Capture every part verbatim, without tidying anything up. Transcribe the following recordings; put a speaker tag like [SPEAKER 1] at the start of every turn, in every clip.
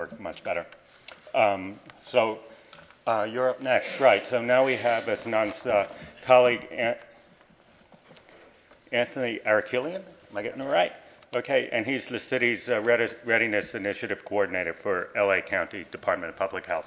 [SPEAKER 1] work much better. Um, so uh, you're up next, right? So now we have as Anand's uh, colleague An- Anthony Arakilian. Am I getting it right? Okay, and he's the city's uh, Readiness Initiative Coordinator for L A County Department of Public Health.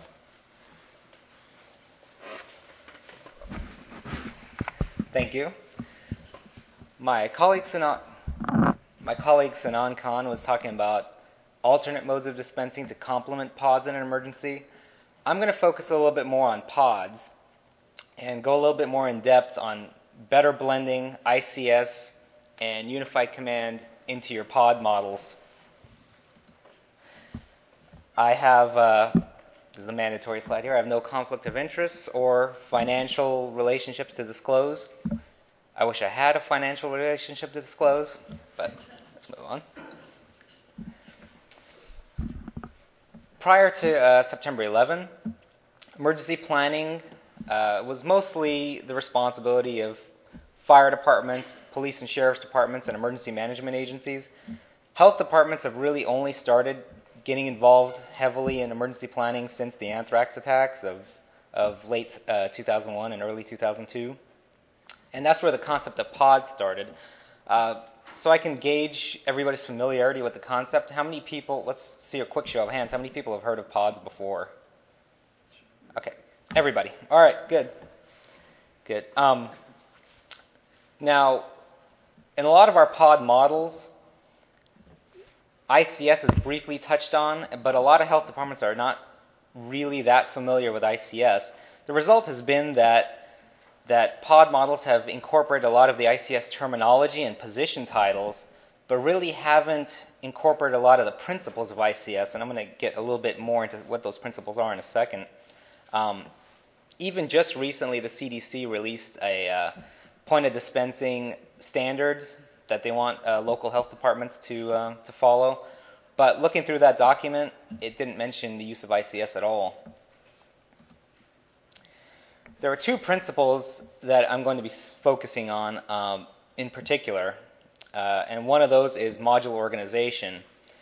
[SPEAKER 2] Thank you. My colleague Sanan, my colleague Sanan Khan was talking about alternate modes of dispensing to complement pods in an emergency. I'm going to focus a little bit more on pods and go a little bit more in depth on better blending I C S and unified command into your pod models. I have, uh, this is a mandatory slide here, I have no conflict of interest or financial relationships to disclose. I wish I had a financial relationship to disclose, but let's move on. Prior to uh, September eleventh, emergency planning uh, was mostly the responsibility of fire departments, police and sheriff's departments, and emergency management agencies. Health departments have really only started getting involved heavily in emergency planning since the anthrax attacks of, of late uh, two thousand one and early two thousand two. And that's where the concept of pods started. Uh, so I can gauge everybody's familiarity with the concept. How many people, let's see a quick show of hands, how many people have heard of pods before? Okay, everybody. All right, good. Good. Um, now, in a lot of our pod models, I C S is briefly touched on, but a lot of health departments are not really that familiar with I C S. The result has been that that pod models have incorporated a lot of the I C S terminology and position titles, but really haven't incorporated a lot of the principles of I C S, and I'm going to get a little bit more into what those principles are in a second. Um, even just recently, the C D C released a uh, point of dispensing standards that they want uh, local health departments to uh, to follow, but looking through that document, it didn't mention the use of I C S at all. There are two principles that I'm going to be focusing on um, in particular, uh, and one of those is modular organization.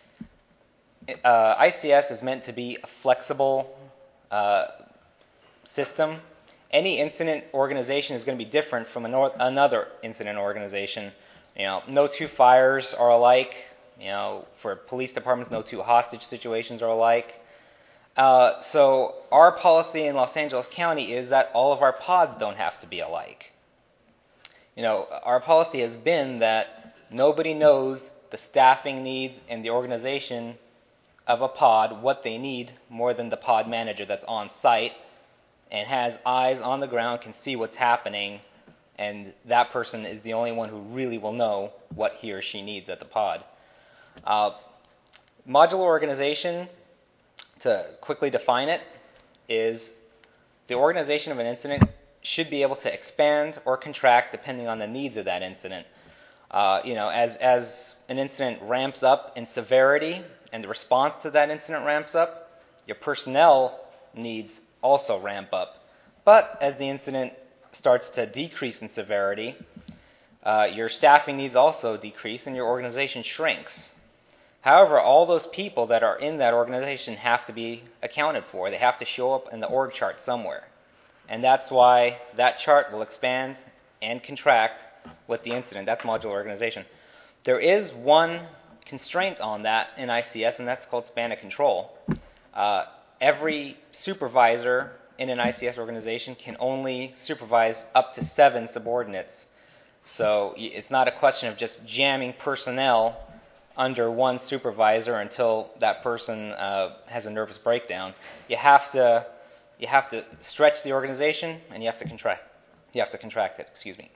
[SPEAKER 2] Uh, I C S is meant to be a flexible uh, system. Any incident organization is going to be different from anor- another incident organization. You know, no two fires are alike. You know, for police departments, no two hostage situations are alike. Uh, so our policy in Los Angeles County is that all of our pods don't have to be alike. You know, our policy has been that nobody knows the staffing needs and the organization of a pod, what they need, more than the pod manager that's on site and has eyes on the ground, can see what's happening, and that person is the only one who really will know what he or she needs at the pod. Uh, modular organization, to quickly define it, is the organization of an incident should be able to expand or contract depending on the needs of that incident. Uh, you know, as, as an incident ramps up in severity and the response to that incident ramps up, your personnel needs also ramp up. But as the incident starts to decrease in severity, uh, your staffing needs also decrease and your organization shrinks. However, all those people that are in that organization have to be accounted for. They have to show up in the org chart somewhere. And that's why that chart will expand and contract with the incident. That's modular organization. There is one constraint on that in I C S, and that's called span of control. Uh, every supervisor in an I C S organization can only supervise up to seven subordinates. So it's not a question of just jamming personnel under one supervisor until that person uh, has a nervous breakdown. You have to you have to stretch the organization, and you have to contract you have to contract it. Excuse me.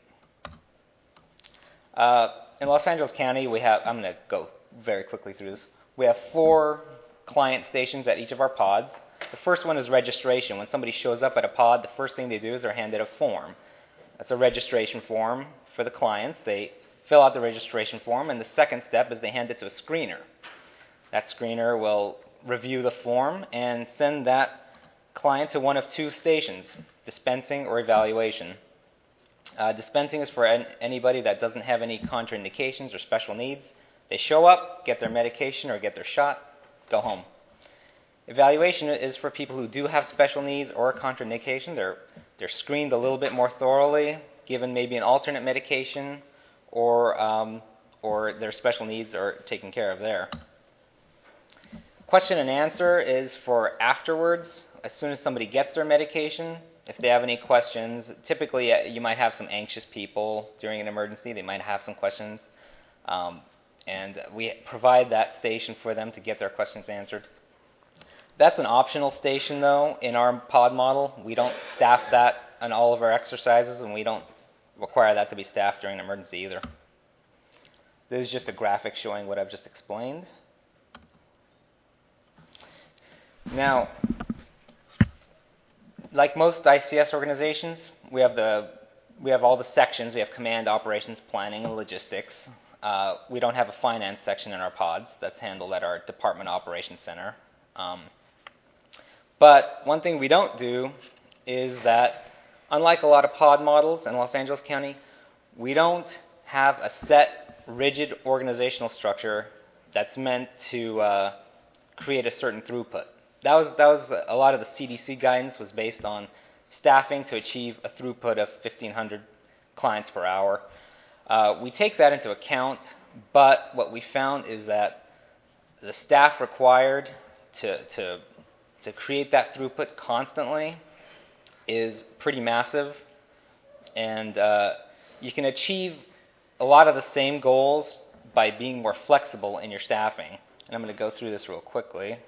[SPEAKER 2] Uh, in Los Angeles County, we have. I'm going to go very quickly through this. We have four client stations at each of our pods. The first one is registration. When somebody shows up at a pod, the first thing they do is they're handed a form. That's a registration form for the clients. They fill out the registration form, and the second step is they hand it to a screener. That screener will review the form and send that client to one of two stations, dispensing or evaluation. Uh, dispensing is for an, anybody that doesn't have any contraindications or special needs. They show up, get their medication or get their shot, go home. Evaluation is for people who do have special needs or contraindication. They're, they're screened a little bit more thoroughly, given maybe an alternate medication, or, um, or their special needs are taken care of there. Question and answer is for afterwards, as soon as somebody gets their medication. If they have any questions, typically uh, you might have some anxious people during an emergency. They might have some questions. Um, and we provide that station for them to get their questions answered. That's an optional station, though, in our pod model. We don't staff that on all of our exercises, and we don't require that to be staffed during an emergency either. This is just a graphic showing what I've just explained. Now, like most I C S organizations, we have the we have all the sections. We have command, operations, planning, and logistics. Uh, we don't have a finance section in our pods. That's handled at our department operations center. Um, but one thing we don't do is that, unlike a lot of pod models in Los Angeles County, we don't have a set, rigid organizational structure that's meant to uh, create a certain throughput. That was that was a lot of the C D C guidance was based on staffing to achieve a throughput of fifteen hundred clients per hour. Uh, we take that into account, but what we found is that the staff required to to to create that throughput constantly is pretty massive, and uh, you can achieve a lot of the same goals by being more flexible in your staffing. And I'm going to go through this real quickly.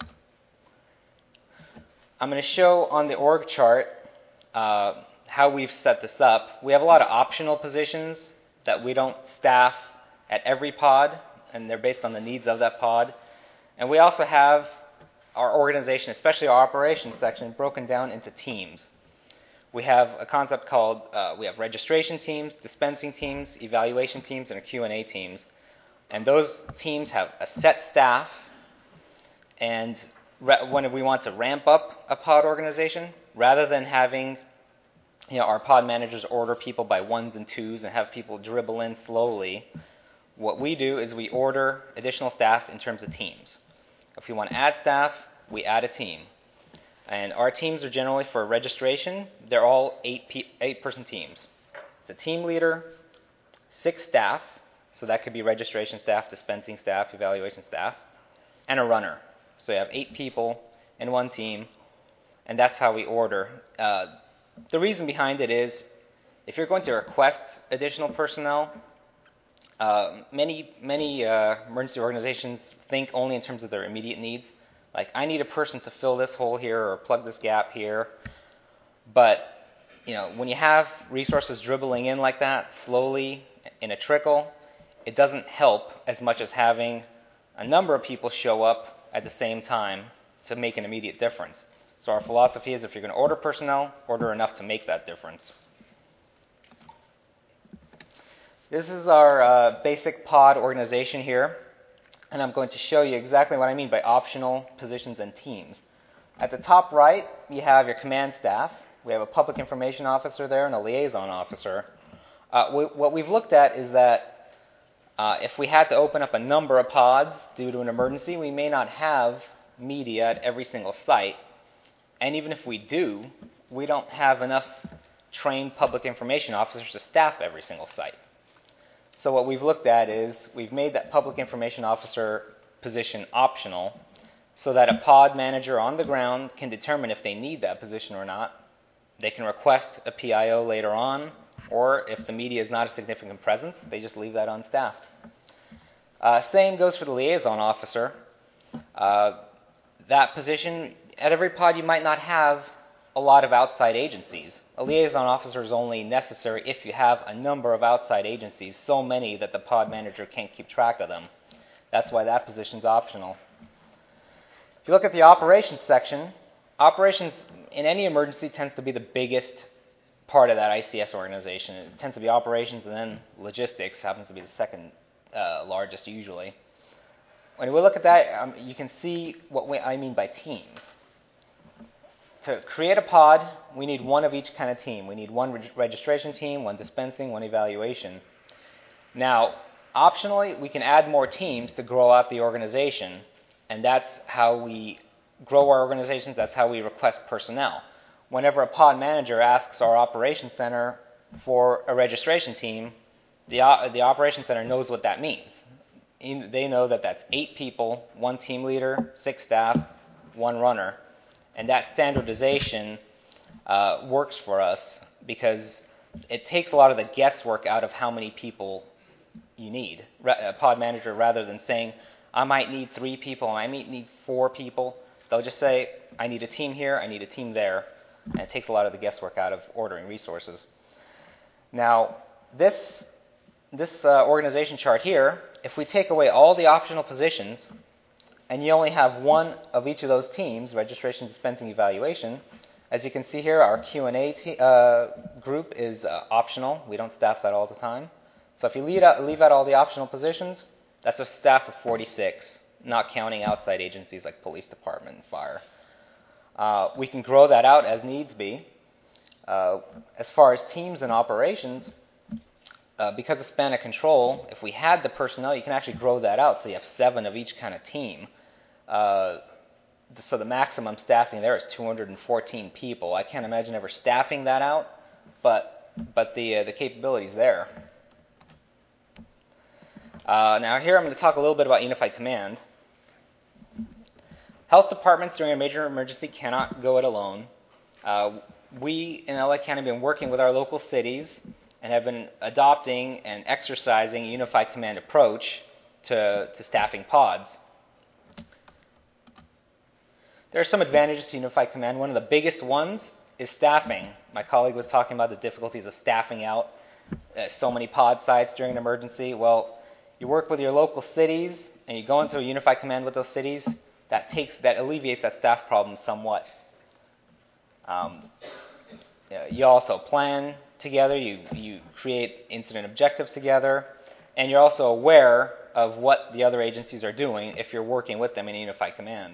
[SPEAKER 2] I'm going to show on the org chart uh, how we've set this up. We have a lot of optional positions that we don't staff at every pod, and they're based on the needs of that pod. And we also have our organization, especially our operations section, broken down into teams. We have a concept called, uh, we have registration teams, dispensing teams, evaluation teams, and Q and A teams. And those teams have a set staff, and when we want to ramp up a pod organization, rather than having you know, our pod managers order people by ones and twos and have people dribble in slowly, what we do is we order additional staff in terms of teams. If we want to add staff, we add a team. And our teams are generally for registration. They're all eight pe- eight-person teams. It's a team leader, six staff, so that could be registration staff, dispensing staff, evaluation staff, and a runner. So you have eight people in one team, and that's how we order. Uh, the reason behind it is if you're going to request additional personnel, uh, many many uh, emergency organizations think only in terms of their immediate needs. Like, I need a person to fill this hole here or plug this gap here. But you know, when you have resources dribbling in like that, slowly in a trickle, it doesn't help as much as having a number of people show up at the same time to make an immediate difference. So our philosophy is if you're going to order personnel, order enough to make that difference. This is our uh, basic pod organization here, and I'm going to show you exactly what I mean by optional positions and teams. At the top right, you have your command staff. We have a public information officer there and a liaison officer. Uh, we, what we've looked at is that Uh, if we had to open up a number of pods due to an emergency, we may not have media at every single site. And even if we do, we don't have enough trained public information officers to staff every single site. So what we've looked at is we've made that public information officer position optional so that a pod manager on the ground can determine if they need that position or not. They can request a P I O later on, or if the media is not a significant presence, they just leave that unstaffed. Uh, same goes for the liaison officer. Uh, that position, at every pod you might not have a lot of outside agencies. A liaison officer is only necessary if you have a number of outside agencies, so many that the pod manager can't keep track of them. That's why that position is optional. If you look at the operations section, operations in any emergency tends to be the biggest part of that I C S organization. It tends to be operations, and then logistics happens to be the second uh, largest usually. When we look at that, um, you can see what we, I mean by teams. To create a pod, we need one of each kind of team. We need one reg- registration team, one dispensing, one evaluation. Now, optionally, we can add more teams to grow out the organization, and that's how we grow our organizations, that's how we request personnel. Whenever a pod manager asks our operations center for a registration team, the, uh, the operations center knows what that means. In, they know that that's eight people, one team leader, six staff, one runner. And that standardization uh, works for us because it takes a lot of the guesswork out of how many people you need. A pod manager, rather than saying, I might need three people, I might need four people, they'll just say, I need a team here, I need a team there. And it takes a lot of the guesswork out of ordering resources. Now, this, this uh, organization chart here, if we take away all the optional positions, and you only have one of each of those teams, registration, dispensing, evaluation, as you can see here, our Q and A te- uh, group is uh, optional. We don't staff that all the time. So if you leave out, leave out all the optional positions, that's a staff of forty-six, not counting outside agencies like police department and fire. Uh, we can grow that out as needs be. Uh, as far as teams and operations, uh, because of span of control, if we had the personnel, you can actually grow that out so you have seven of each kind of team. Uh, so the maximum staffing there is two hundred fourteen people. I can't imagine ever staffing that out, but but the uh, the capability's there. Uh, now here I'm going to talk a little bit about Unified Command. Health departments during a major emergency cannot go it alone. Uh, we in L A County have been working with our local cities and have been adopting and exercising a Unified Command approach to, to staffing pods. There are some advantages to Unified Command. One of the biggest ones is staffing. My colleague was talking about the difficulties of staffing out uh, so many pod sites during an emergency. Well, you work with your local cities and you go into a Unified Command with those cities. That takes that alleviates that staff problem somewhat. Um, you also plan together. You you create incident objectives together, and you're also aware of what the other agencies are doing if you're working with them in a Unified Command.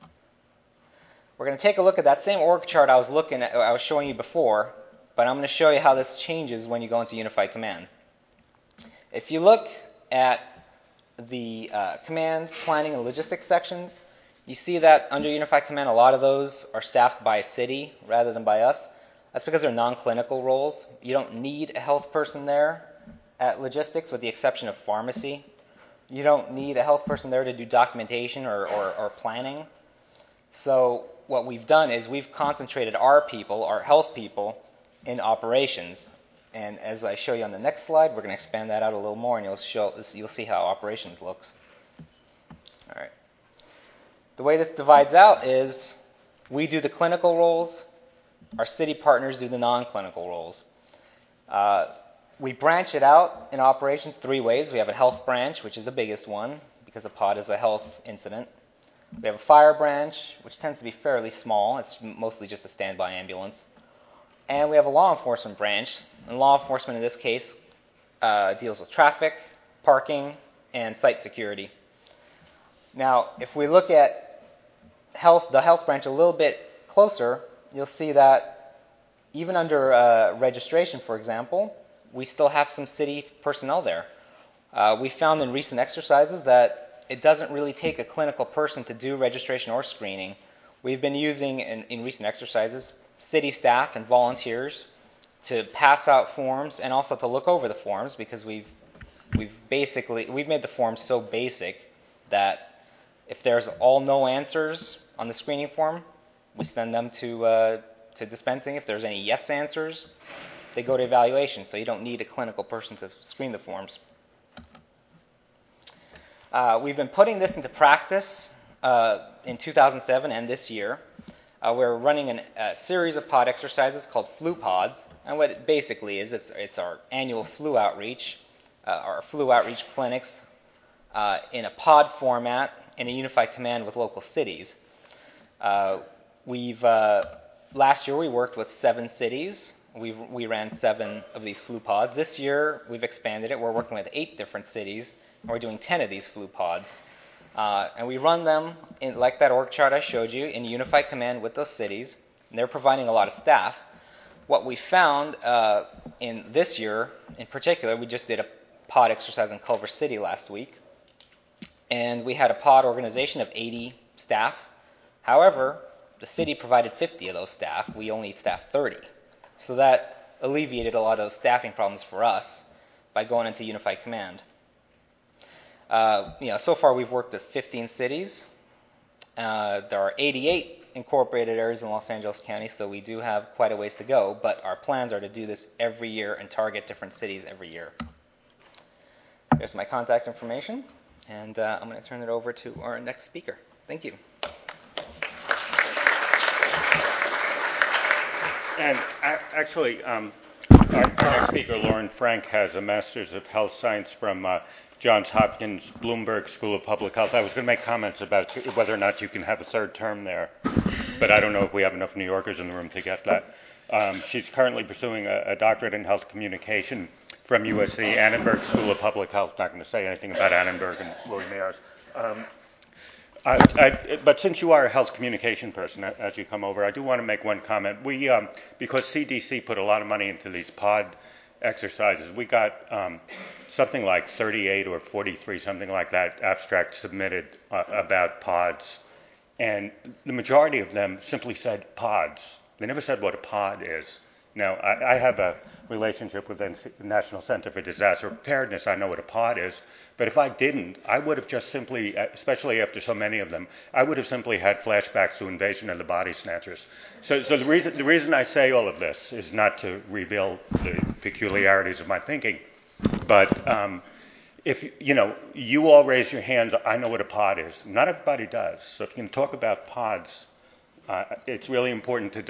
[SPEAKER 2] We're going to take a look at that same org chart I was looking at, I was showing you before, but I'm going to show you how this changes when you go into Unified Command. If you look at the uh, command, planning, and logistics sections, you see that under Unified Command, a lot of those are staffed by a city rather than by us. That's because they're non-clinical roles. You don't need a health person there at logistics, with the exception of pharmacy. You don't need a health person there to do documentation or, or, or planning. So what we've done is we've concentrated our people, our health people, in operations. And as I show you on the next slide, we're going to expand that out a little more, and you'll show you'll see how operations looks. All right. The way this divides out is we do the clinical roles, our city partners do the non-clinical roles. Uh, we branch it out in operations three ways. We have a health branch, which is the biggest one, because a pod is a health incident. We have a fire branch, which tends to be fairly small. It's mostly just a standby ambulance. And we have a law enforcement branch. And law enforcement in this case uh, deals with traffic, parking, and site security. Now, if we look at health, the health branch a little bit closer, you'll see that even under uh, registration, for example, we still have some city personnel there. Uh, we found in recent exercises that it doesn't really take a clinical person to do registration or screening. We've been using, in, in recent exercises, city staff and volunteers to pass out forms and also to look over the forms, because we've we've basically we've made the forms so basic that if there's all no answers on the screening form, we send them to uh, to dispensing. If there's any yes answers, they go to evaluation. So you don't need a clinical person to screen the forms. Uh, we've been putting this into practice uh, in two thousand seven and this year. Uh, we're running an, a series of pod exercises called flu pods, and what it basically is, it's, it's our annual flu outreach, uh, our flu outreach clinics uh, in a pod format in a Unified Command with local cities. Uh, we've uh, last year we worked with seven cities. We we ran seven of these flu pods. This year we've expanded it. We're working with eight different cities, and we're doing ten of these flu pods. Uh, and we run them, in, like that org chart I showed you, in Unified Command with those cities. And they're providing a lot of staff. What we found uh, in this year, in particular, we just did a pod exercise in Culver City last week. And we had a pod organization of eighty staff However, the city provided fifty of those staff. We only staffed thirty. So that alleviated a lot of those staffing problems for us by going into unified command. Uh, you know, so far we've worked with fifteen cities. Uh, there are eighty-eight incorporated areas in Los Angeles County, so we do have quite a ways to go, but our plans are to do this every year and target different cities every year. There's my contact information, and uh, I'm going to turn it over to our next speaker. Thank you.
[SPEAKER 1] And a- actually, um, our next speaker, Lauren Frank, has a Master's of Health Science from uh, Johns Hopkins Bloomberg School of Public Health. I was going to make comments about whether or not you can have a third term there, but I don't know if we have enough New Yorkers in the room to get that. Um, she's currently pursuing a, a doctorate in health communication from U S C Annenberg School of Public Health. Not going to say anything about Annenberg and William Ayers. Um, I, I, but since you are a health communication person, as you come over, I do want to make one comment. We, um, because C D C put a lot of money into these pod exercises, we got um, something like thirty-eight or forty-three, something like that, abstracts submitted uh, about pods. And the majority of them simply said pods. They never said what a pod is. Now, I, I have a relationship with the National Center for Disaster Preparedness. I know what a pod is. But if I didn't, I would have just simply, especially after so many of them, I would have simply had flashbacks to Invasion of the Body Snatchers. So, so the reason the reason I say all of this is not to reveal the peculiarities of my thinking, but um, if you know, you all raise your hands. I know what a pod is. Not everybody does. So if you can talk about pods, uh, it's really important to